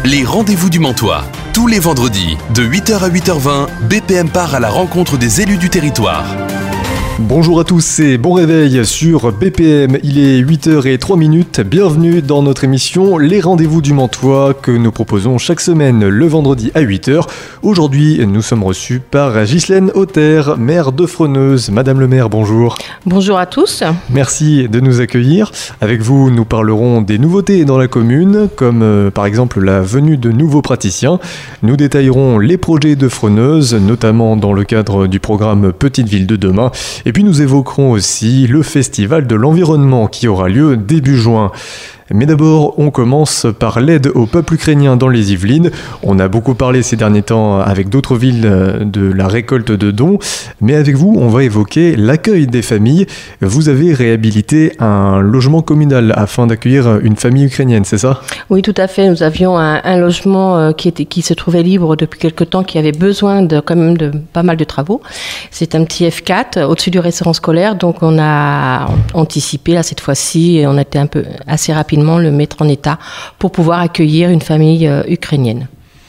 Les rendez-vous du Mantois. Tous les vendredis, de 8h à 8h20, BPM part à la rencontre des élus du territoire. Bonjour à tous et bon réveil sur BPM, il est 8h03. Bienvenue dans notre émission Les Rendez-vous du Mantois que nous proposons chaque semaine le vendredi à 8h. Aujourd'hui, nous sommes reçus par Ghislaine Hauter, maire de Freneuse. Madame le maire, bonjour. Bonjour à tous. Merci de nous accueillir. Avec vous, nous parlerons des nouveautés dans la commune, comme par exemple la venue de nouveaux praticiens. Nous détaillerons les projets de Freneuse, notamment dans le cadre du programme Petite Ville de demain. Et puis nous évoquerons aussi le festival de l'environnement qui aura lieu début juin. Mais d'abord, on commence par l'aide au peuple ukrainien dans les Yvelines. On a beaucoup parlé ces derniers temps avec d'autres villes de la récolte de dons. Mais avec vous, on va évoquer l'accueil des familles. Vous avez réhabilité un logement communal afin d'accueillir une famille ukrainienne, c'est ça ? Oui, tout à fait. Nous avions un logement qui se trouvait libre depuis quelque temps, qui avait besoin de pas mal de travaux. C'est un petit F4 au-dessus du restaurant scolaire. Donc on a anticipé là cette fois-ci et on a été assez rapide le mettre en état pour pouvoir accueillir une famille ukrainienne.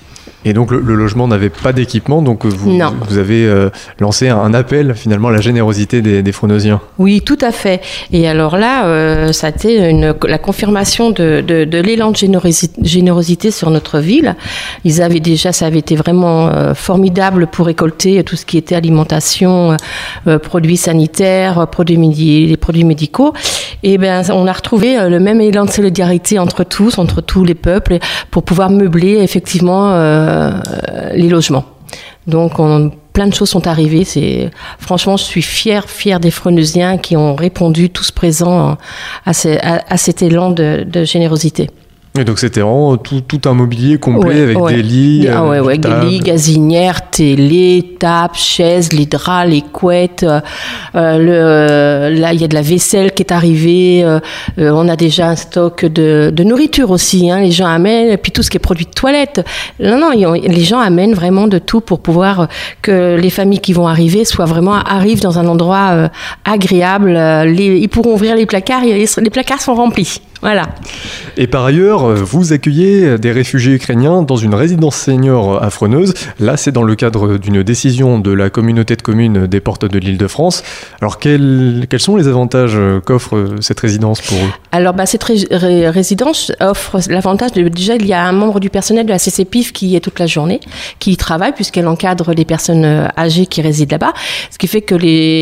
Et donc le logement n'avait pas d'équipement, donc vous avez lancé un appel finalement à la générosité des Freneusiens. Oui, tout à fait. Et alors là, ça a été la confirmation de l'élan de générosité sur notre ville. Ça avait été vraiment formidable pour récolter tout ce qui était alimentation, produits sanitaires, les produits médicaux. Et on a retrouvé le même élan de solidarité entre tous les peuples, pour pouvoir meubler effectivement les logements. Donc plein de choses sont arrivées. Franchement, je suis fière des Freneusiens qui ont répondu tous présents à cet élan de générosité. Et donc c'était vraiment tout un mobilier complet avec des lits, des lits, gazinières, télé, tables, chaises, les draps, les couettes. Là, il y a de la vaisselle qui est arrivée. On a déjà un stock de nourriture aussi. Les gens amènent, et puis tout ce qui est produit de toilette. Non, les gens amènent vraiment de tout pour pouvoir que les familles qui vont arrivent dans un endroit agréable. Ils pourront ouvrir les placards. Les placards sont remplis. Voilà. Et par ailleurs, vous accueillez des réfugiés ukrainiens dans une résidence senior à Freneuse. Là, c'est dans le cadre d'une décision de la communauté de communes des Portes de l'Île-de-France. Alors, quels sont les avantages qu'offre cette résidence pour eux ? Alors, cette résidence offre l'avantage déjà, il y a un membre du personnel de la CCPIF qui est toute la journée, qui y travaille puisqu'elle encadre les personnes âgées qui résident là-bas. Ce qui fait que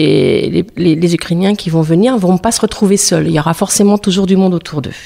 les Ukrainiens qui vont venir ne vont pas se retrouver seuls. Il y aura forcément toujours du monde autour d'eux.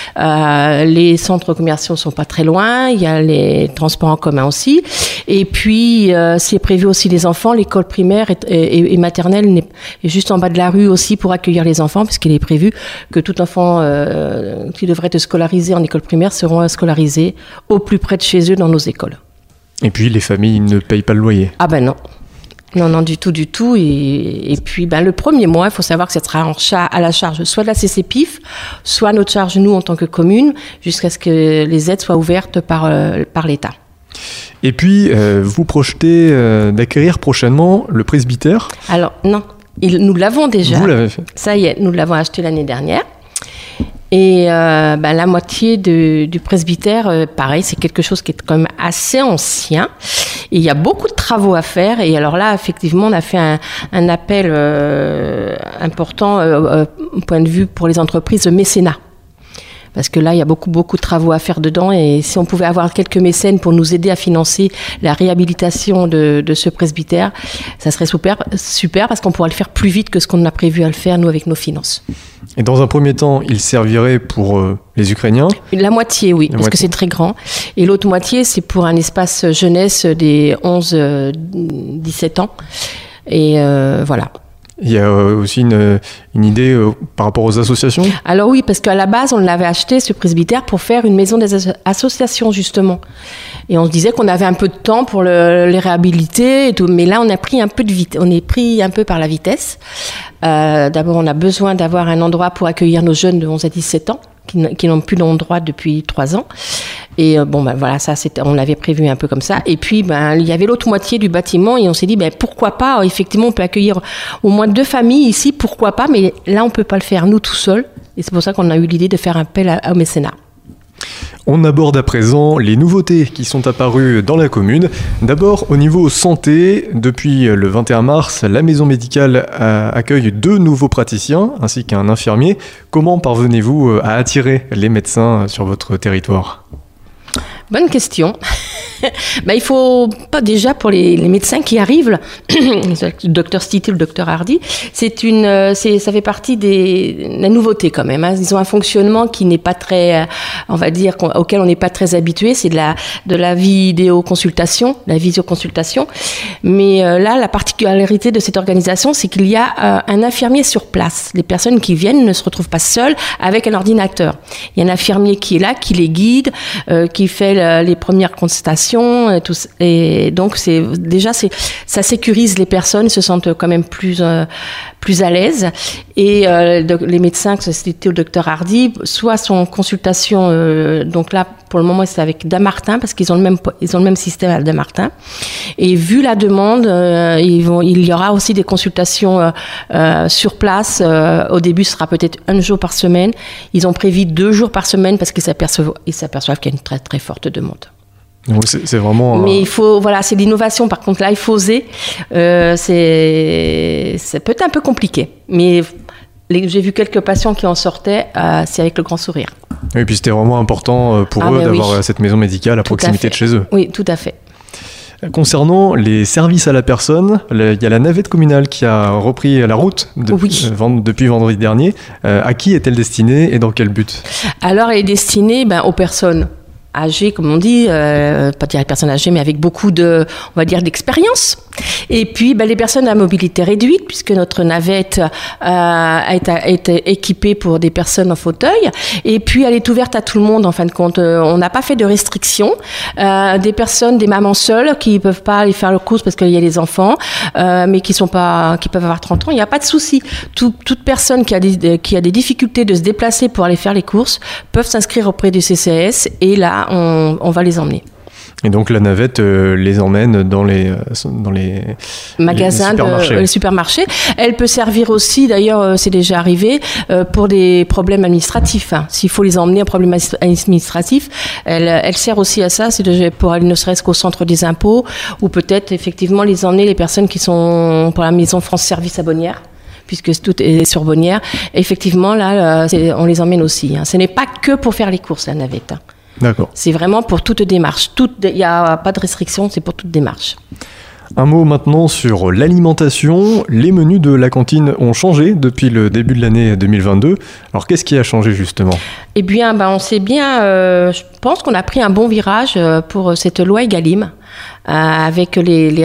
Les centres commerciaux sont pas très loin, il y a les transports en commun aussi, et puis c'est prévu aussi les enfants, l'école primaire et maternelle est juste en bas de la rue aussi pour accueillir les enfants, puisqu'il est prévu que tout enfant qui devrait être scolarisé en école primaire seront scolarisés au plus près de chez eux dans nos écoles. Et puis les familles ne payent pas le loyer ? Ah ben non. Non, du tout. Et puis, le premier mois, il faut savoir que ça sera à la charge soit de la CCPIF, soit à notre charge, nous, en tant que commune, jusqu'à ce que les aides soient ouvertes par l'État. Et puis, vous projetez d'acquérir prochainement le presbytère ? Alors, non, nous l'avons déjà. Vous l'avez fait ? Ça y est, nous l'avons acheté l'année dernière. Et la moitié du presbytère, pareil, c'est quelque chose qui est quand même assez ancien. Et il y a beaucoup de travaux à faire. Et alors là, effectivement, on a fait un appel important au point de vue pour les entreprises de mécénat. Parce que là, il y a beaucoup de travaux à faire dedans. Et si on pouvait avoir quelques mécènes pour nous aider à financer la réhabilitation de ce presbytère, ça serait super parce qu'on pourra le faire plus vite que ce qu'on a prévu à le faire, nous, avec nos finances. Et dans un premier temps, il servirait pour les Ukrainiens ? La moitié, oui, parce que c'est très grand. Et l'autre moitié, c'est pour un espace jeunesse des 11-17 ans. Et voilà. Il y a aussi une idée par rapport aux associations ? Alors oui, parce qu'à la base, on l'avait acheté, ce presbytère, pour faire une maison des associations, justement. Et on se disait qu'on avait un peu de temps pour les réhabiliter et tout. Mais là, on est pris un peu par la vitesse. D'abord, on a besoin d'avoir un endroit pour accueillir nos jeunes de 11 à 17 ans. Qui n'ont plus d'endroit depuis 3 ans. Et voilà, ça, on l'avait prévu un peu comme ça. Et puis, il y avait l'autre moitié du bâtiment et on s'est dit, pourquoi pas, effectivement, on peut accueillir au moins 2 familles ici, pourquoi pas, mais là, on peut pas le faire, nous, tout seuls. Et c'est pour ça qu'on a eu l'idée de faire appel au mécénat. On aborde à présent les nouveautés qui sont apparues dans la commune. D'abord, au niveau santé, depuis le 21 mars, la maison médicale accueille 2 nouveaux praticiens ainsi qu'un infirmier. Comment parvenez-vous à attirer les médecins sur votre territoire ? Bonne question. Il faut pas déjà pour les médecins qui arrivent, le docteur Stiti, le docteur Hardy, ça fait partie de la nouveauté quand même. Hein. Ils ont un fonctionnement qui n'est pas très, on va dire, auquel on n'est pas très habitué. C'est de la vidéoconsultation, la visioconsultation. Mais là, la particularité de cette organisation, c'est qu'il y a un infirmier sur place. Les personnes qui viennent ne se retrouvent pas seules avec un ordinateur. Il y a un infirmier qui est là, qui les guide, qui fait les premières consultations et donc ça sécurise les personnes, ils se sentent quand même plus à l'aise et les médecins, que c'était au docteur Hardy, soit son consultation donc là pour le moment c'est avec Damartin parce qu'ils ont le même système à Damartin et vu la demande il y aura aussi des consultations sur place. Au début ce sera peut-être 1 jour par semaine, ils ont prévu 2 jours par semaine parce qu'ils s'aperçoivent qu'il y a une très très forte demande. Donc c'est vraiment. Mais c'est l'innovation. Par contre, là, il faut oser. Ça peut être un peu compliqué. Mais j'ai vu quelques patients qui en sortaient, c'est avec le grand sourire. Et puis c'était vraiment important pour eux d'avoir cette maison médicale à proximité de chez eux. Oui, tout à fait. Concernant les services à la personne, il y a la navette communale qui a repris la route depuis vendredi dernier. À qui est-elle destinée et dans quel but ? Alors, elle est destinée aux personnes âgées, comme on dit, pas dire les personnes âgées, mais avec beaucoup d'expérience. Et puis, les personnes à mobilité réduite, puisque notre navette a été équipée pour des personnes en fauteuil. Et puis, elle est ouverte à tout le monde, en fin de compte. On n'a pas fait de restrictions. Des personnes, des mamans seules, qui peuvent pas aller faire le course parce qu'il y a les enfants, mais qui peuvent avoir 30 ans, il n'y a pas de souci. Toute personne qui a des difficultés de se déplacer pour aller faire les courses peuvent s'inscrire auprès du CCAS et là, on va les emmener. Et donc la navette les emmène dans les magasins, les supermarchés. Elle peut servir aussi, d'ailleurs c'est déjà arrivé, pour des problèmes administratifs. Hein. S'il faut les emmener à problème administratif, elle sert aussi à ça, c'est pour aller ne serait-ce qu'au centre des impôts, ou peut-être effectivement les emmener les personnes qui sont pour la maison France Service à Bonnières, puisque tout est sur Bonnières. Et effectivement, là, on les emmène aussi. Hein. Ce n'est pas que pour faire les courses, la navette. Hein. D'accord. C'est vraiment pour toute démarche. Il n'y a pas de restriction, c'est pour toute démarche. Un mot maintenant sur l'alimentation. Les menus de la cantine ont changé depuis le début de l'année 2022. Alors, qu'est-ce qui a changé justement ? Eh bien, on sait bien, je pense qu'on a pris un bon virage pour cette loi Egalim, avec les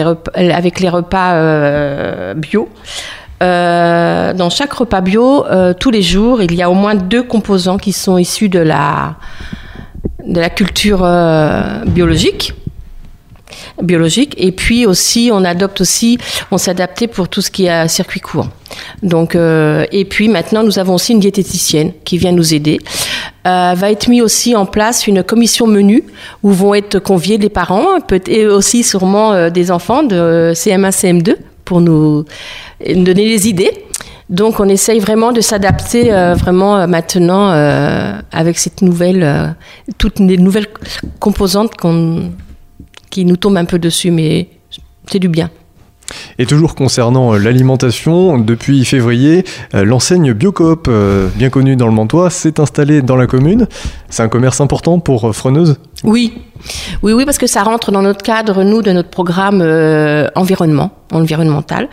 repas bio. Dans chaque repas bio, tous les jours, il y a au moins 2 composants qui sont issus de la culture biologique, et puis aussi on s'adaptait pour tout ce qui est circuit court. Donc et puis maintenant nous avons aussi une diététicienne qui vient nous aider. Va être mis aussi en place une commission menu où vont être conviés les parents et aussi sûrement des enfants de CM1, CM2 pour nous donner les idées. Donc, on essaye vraiment de s'adapter maintenant avec toutes les nouvelles composantes qui nous tombent un peu dessus, mais c'est du bien. Et toujours concernant l'alimentation, depuis février, l'enseigne Biocoop, bien connue dans le Mantois, s'est installée dans la commune. C'est un commerce important pour Freneuse ? Oui, parce que ça rentre dans notre cadre, nous, de notre programme environnemental.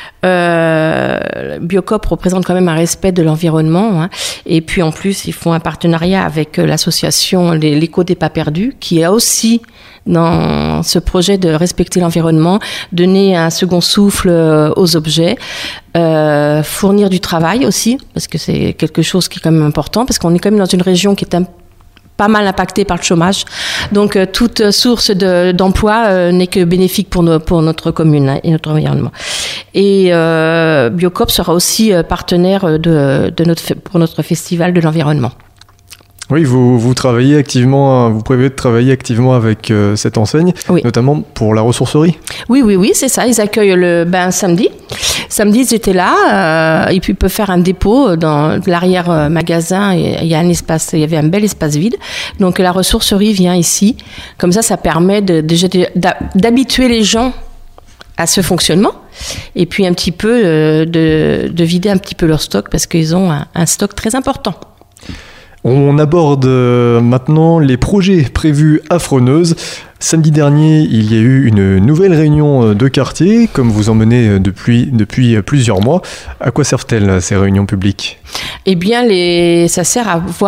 Biocoop représente quand même un respect de l'environnement, hein. Et puis en plus ils font un partenariat avec l'association l'Écho des Pas Perdus qui a aussi dans ce projet de respecter l'environnement, donner un second souffle aux objets, fournir du travail aussi parce que c'est quelque chose qui est quand même important parce qu'on est quand même dans une région qui est pas mal impacté par le chômage. Donc, toute source d'emploi n'est que bénéfique pour notre commune et notre environnement. Et Biocoop sera aussi partenaire pour notre festival de l'environnement. Oui, vous travaillez activement, vous prévoyez de travailler activement avec cette enseigne, notamment pour la ressourcerie. Oui, c'est ça. Ils accueillent le samedi. Samedi, ils étaient là, et puis ils peuvent faire un dépôt dans l'arrière magasin. Il y avait un bel espace vide. Donc la ressourcerie vient ici. Comme ça permet déjà d'habituer les gens à ce fonctionnement. Et puis un petit peu de vider un petit peu leur stock parce qu'ils ont un stock très important. On aborde maintenant les projets prévus à Freneuse. Samedi dernier, il y a eu une nouvelle réunion de quartier, comme vous en menez depuis plusieurs mois. À quoi servent-elles ces réunions publiques ? Eh bien, ça sert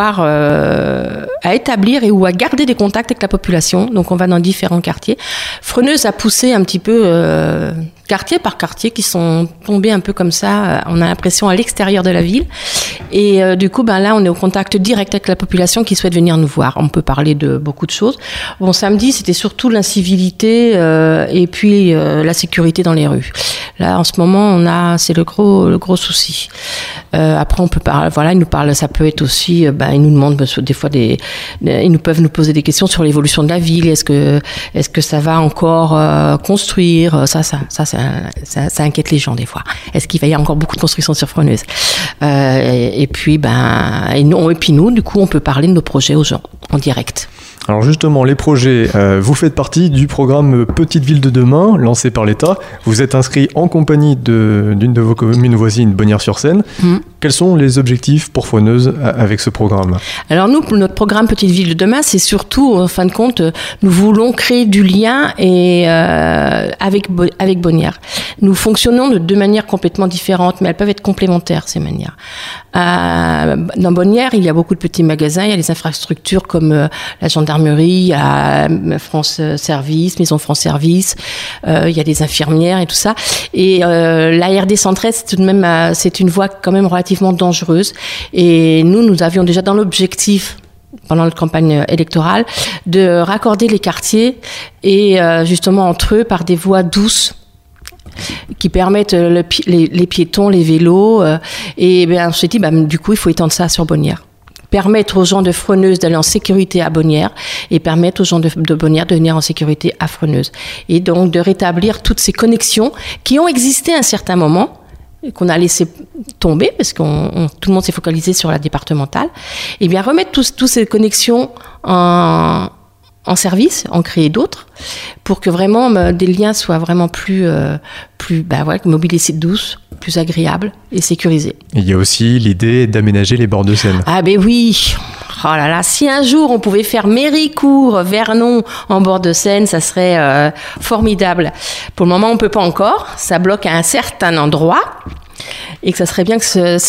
à établir ou à garder des contacts avec la population. Donc, on va dans différents quartiers. Freneuse a poussé un petit peu quartier par quartier qui sont tombés un peu comme ça. On a l'impression à l'extérieur de la ville. Et du coup, là, on est au contact direct avec la population qui souhaite venir nous voir. On peut parler de beaucoup de choses. Bon, samedi, c'était surtout l'incivilité et puis la sécurité dans les rues. Là, en ce moment, c'est le gros souci. Après, on peut parler, ils nous parlent, ça peut être aussi, ils nous demandent des fois ils peuvent nous poser des questions sur l'évolution de la ville. Est-ce que ça va encore construire? Ça inquiète les gens des fois. Est-ce qu'il va y avoir encore beaucoup de construction sur Freneuse? Et puis nous, du coup, on peut parler de nos projets aux gens en direct. Alors justement, les projets, vous faites partie du programme Petite Ville de demain, lancé par l'État. Vous êtes inscrit en compagnie d'une de vos communes voisines, Bonnières-sur-Seine. Quels sont les objectifs pour Freneuse avec ce programme ? Alors nous, notre programme Petite Ville de demain, c'est surtout, en fin de compte, nous voulons créer du lien avec Bonnières. Nous fonctionnons de deux manières complètement différentes, mais elles peuvent être complémentaires, ces manières. Dans Bonnières, il y a beaucoup de petits magasins, il y a des infrastructures comme la gendarmerie, à France Service, Maison France Service, il y a des infirmières et tout ça. Et la RD 113, c'est une voie quand même relativement dangereuse. Et nous avions déjà dans l'objectif, pendant notre campagne électorale, de raccorder les quartiers et justement entre eux par des voies douces qui permettent les piétons, les vélos. Et on s'est dit, du coup, il faut étendre ça sur Bonnières. Permettre aux gens de Freneuse d'aller en sécurité à Bonnières et permettre aux gens de Bonnières de venir en sécurité à Freneuse. Et donc de rétablir toutes ces connexions qui ont existé à un certain moment, qu'on a laissé tomber parce que tout le monde s'est focalisé sur la départementale. Et bien remettre toutes ces connexions en service, en créer d'autres, pour que vraiment des liens soient vraiment plus mobilité douce, plus agréable et sécurisé. Il y a aussi l'idée d'aménager les bords de Seine. Ah oui. Oh là là, si un jour on pouvait faire Méricourt, Vernon en bord de Seine, ça serait formidable. Pour le moment, on peut pas encore. Ça bloque à un certain endroit. Et que ça serait bien que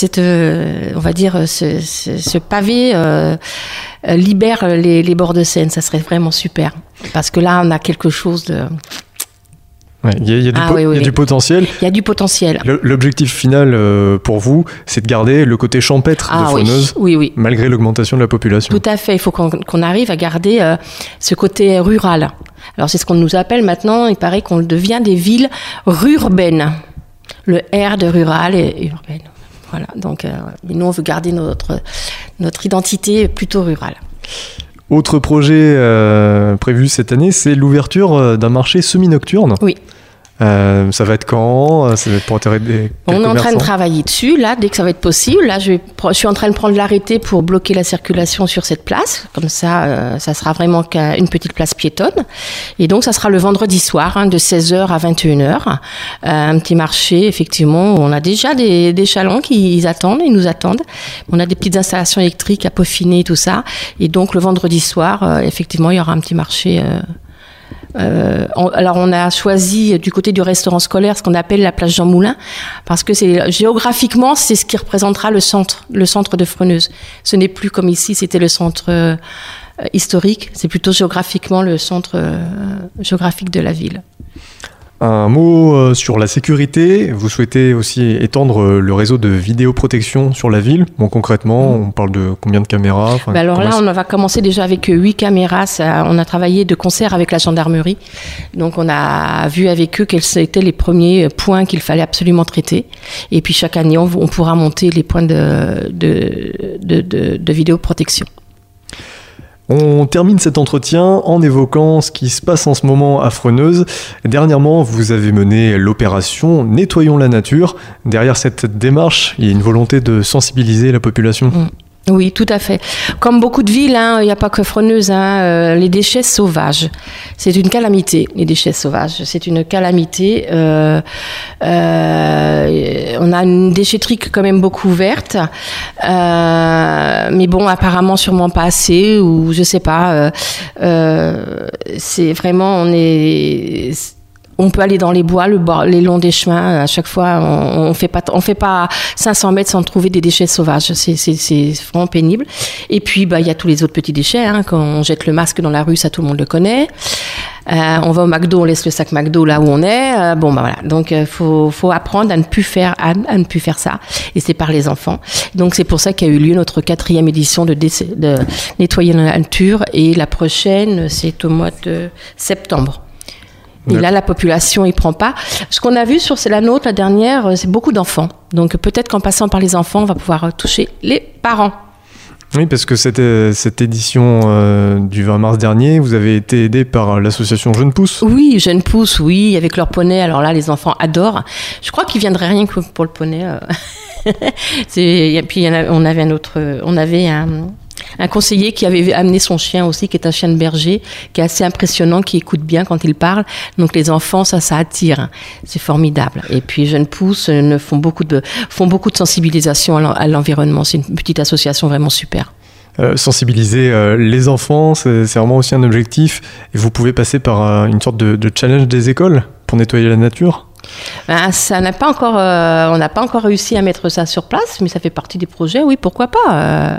ce pavé libère les bords de Seine. Ça serait vraiment super. Parce que là, on a quelque chose de... Il y a du potentiel. Il y a du potentiel. L'objectif final pour vous, c'est de garder le côté champêtre de Freneuse, oui. Malgré l'augmentation de la population. Tout à fait. Il faut qu'on arrive à garder ce côté rural. Alors, c'est ce qu'on nous appelle maintenant. Il paraît qu'on devient des villes rurbaines. Le R de rural et urbaine. Voilà. Donc, mais nous, on veut garder notre identité plutôt rurale. Autre projet prévu cette année, c'est l'ouverture d'un marché semi-nocturne. Oui. Ça va être quand ? Ça va être pour intéresser On est en train de travailler dessus, là, dès que ça va être possible. Là, je suis en train de prendre l'arrêté pour bloquer la circulation sur cette place. Comme ça, ça sera vraiment une petite place piétonne. Et donc, ça sera le vendredi soir, de 16h à 21h. Un petit marché, effectivement, où on a déjà des chalands qui ils nous attendent. On a des petites installations électriques à peaufiner et tout ça. Et donc, le vendredi soir, effectivement, il y aura un petit marché... alors on a choisi du côté du restaurant scolaire ce qu'on appelle la place Jean Moulin parce que géographiquement c'est ce qui représentera le centre de Freneuse. Ce n'est plus comme ici, c'était le centre historique, c'est plutôt géographiquement le centre géographique de la ville. Un mot sur la sécurité. Vous souhaitez aussi étendre le réseau de vidéoprotection sur la ville. Bon, concrètement, on parle de combien de caméras ? Alors là, on va commencer déjà avec 8 caméras. On a travaillé de concert avec la gendarmerie. Donc, on a vu avec eux quels étaient les premiers points qu'il fallait absolument traiter. Et puis, chaque année, on pourra monter les points de vidéoprotection. On termine cet entretien en évoquant ce qui se passe en ce moment à Freneuse. Dernièrement, vous avez mené l'opération Nettoyons la nature. Derrière cette démarche, il y a une volonté de sensibiliser la population. Oui, tout à fait. Comme beaucoup de villes, il n'y a pas que Freneuse, les déchets sauvages, c'est une calamité. Les déchets sauvages, c'est une calamité. On a une déchetterie quand même beaucoup ouverte, mais bon, apparemment sûrement pas assez, ou je sais pas. C'est vraiment, on peut aller dans les bois, les longs des chemins. À chaque fois, on fait pas 500 mètres sans trouver des déchets sauvages. C'est vraiment pénible. Et puis, il y a tous les autres petits déchets. Quand on jette le masque dans la rue, ça, tout le monde le connaît. On va au McDo, on laisse le sac McDo là où on est. Voilà. Donc, faut apprendre à ne plus faire ça. Et c'est par les enfants. Donc, c'est pour ça qu'a eu lieu notre 4e édition de Nettoyer la nature. Et la prochaine, c'est au mois de septembre. Et là, la population, il prend pas. Ce qu'on a vu sur la nôtre, la dernière, c'est beaucoup d'enfants. Donc peut-être qu'en passant par les enfants, on va pouvoir toucher les parents. Oui, parce que cette édition du 20 mars dernier, vous avez été aidé par l'association Jeunes Pousses. Oui, Jeunes Pousses, oui, avec leur poney. Alors là, les enfants adorent. Je crois qu'ils viendraient rien que pour le poney. Et puis on avait un conseiller qui avait amené son chien aussi, qui est un chien de berger, qui est assez impressionnant, qui écoute bien quand il parle. Donc les enfants, ça attire. C'est formidable. Et puis Jeunes Pousses font beaucoup de sensibilisation à l'environnement. C'est une petite association vraiment super. Sensibiliser les enfants, c'est vraiment aussi un objectif. Et vous pouvez passer par une sorte de challenge des écoles pour nettoyer la nature. Ça n'a pas encore, on n'a pas encore réussi à mettre ça sur place, mais ça fait partie des projets. Oui, pourquoi pas.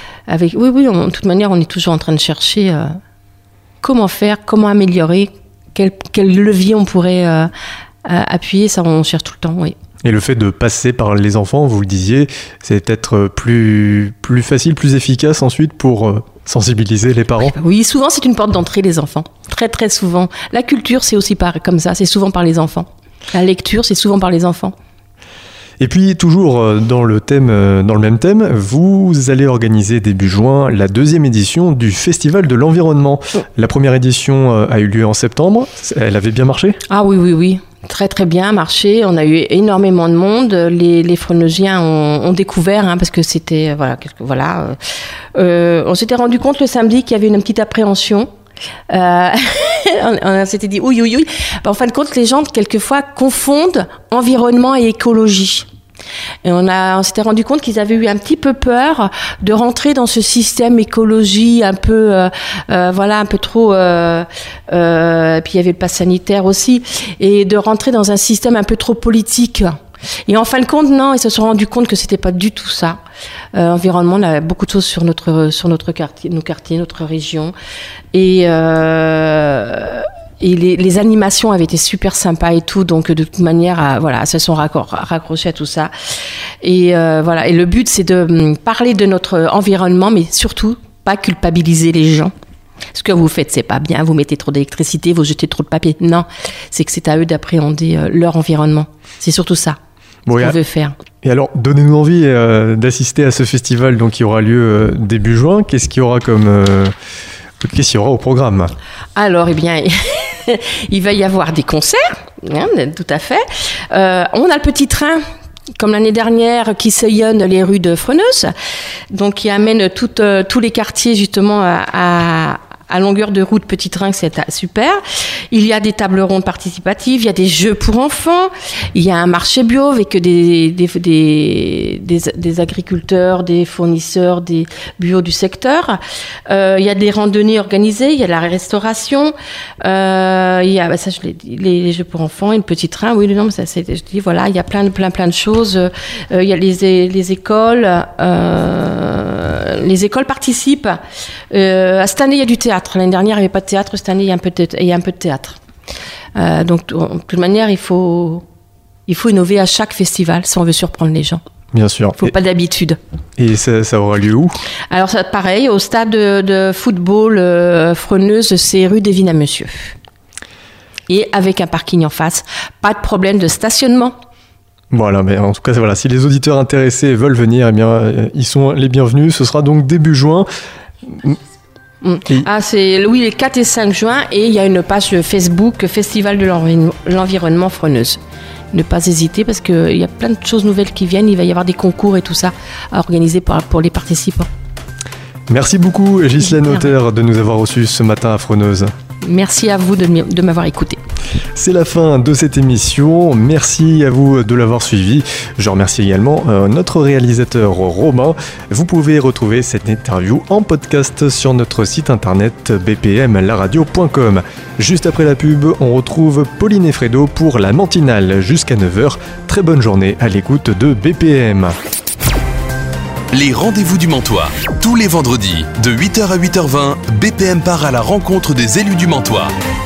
De toute manière, on est toujours en train de chercher comment faire, comment améliorer, quel levier on pourrait appuyer. Ça, on cherche tout le temps, oui. Et le fait de passer par les enfants, vous le disiez, c'est peut-être plus facile, plus efficace ensuite pour sensibiliser les parents. Oui, souvent c'est une porte d'entrée, les enfants. Très très souvent. La culture, c'est aussi comme ça, c'est souvent par les enfants. La lecture, c'est souvent par les enfants. Et puis, toujours dans le même thème, vous allez organiser début juin la 2e édition du Festival de l'Environnement. La première édition a eu lieu en septembre. Elle avait bien marché ? Ah oui. Très très bien marché. On a eu énormément de monde. Les Freneusiens ont découvert, parce que c'était... on s'était rendu compte le samedi qu'il y avait une petite appréhension. On s'était dit oui. En fin de compte, les gens quelquefois confondent environnement et écologie. Et on s'était rendu compte qu'ils avaient eu un petit peu peur de rentrer dans ce système écologie un peu un peu trop et puis il y avait le pass sanitaire aussi, et de rentrer dans un système un peu trop politique. Et en fin de compte, non, ils se sont rendus compte que c'était pas du tout ça. Environnement, on a beaucoup de choses sur notre quartier, notre région, et les animations avaient été super sympas et tout, donc de toute manière, se sont raccrochés à tout ça. Et et le but, c'est de parler de notre environnement, mais surtout pas culpabiliser les gens. Ce que vous faites, c'est pas bien, vous mettez trop d'électricité, vous jetez trop de papier. Non, c'est que c'est à eux d'appréhender leur environnement. C'est surtout ça. Qu'on veut faire. Et alors, donnez-nous envie d'assister à ce festival donc, qui aura lieu début juin. Qu'est-ce qu'il y aura au programme ? Alors, il va y avoir des concerts, tout à fait. On a le petit train, comme l'année dernière, qui sillonne les rues de Freneuse, donc qui amène tous les quartiers justement à longueur de route, petit train, c'est super. Il y a des tables rondes participatives, il y a des jeux pour enfants, il y a un marché bio avec des agriculteurs, des fournisseurs, des bio du secteur. Il y a des randonnées organisées, il y a la restauration, il y a, ça je l'ai dit, les jeux pour enfants et le petit train. Oui, non, ça c'est, je dis voilà, il y a plein de choses. Il y a les écoles. Les écoles participent. Cette année, il y a du théâtre. L'année dernière, il n'y avait pas de théâtre. Cette année, il y a un peu de théâtre. Donc, de toute manière, il faut innover à chaque festival si on veut surprendre les gens. Bien sûr. Il ne faut pas d'habitude. Et ça aura lieu où ? Alors, ça, pareil, au stade de football Freneuse, c'est rue des Vignes-à-Monsieur. Et avec un parking en face. Pas de problème de stationnement. Voilà, mais en tout cas, voilà, si les auditeurs intéressés veulent venir, eh bien, ils sont les bienvenus. Ce sera donc début juin. C'est les 4 et 5 juin et il y a une page Facebook Festival de l'environnement Freneuse. Ne pas hésiter parce qu'il y a plein de choses nouvelles qui viennent. Il va y avoir des concours et tout ça à organiser pour les participants. Merci beaucoup Ghislaine Auter de nous avoir reçus ce matin à Freneuse. Merci à vous de m'avoir écouté. C'est la fin de cette émission. Merci à vous de l'avoir suivi. Je remercie également notre réalisateur Romain. Vous pouvez retrouver cette interview en podcast sur notre site internet bpmlaradio.com. Juste après la pub, on retrouve Pauline et Fredo pour la matinale jusqu'à 9h. Très bonne journée à l'écoute de BPM. Les rendez-vous du Mantois. Tous les vendredis, de 8h à 8h20, BPM part à la rencontre des élus du Mantois.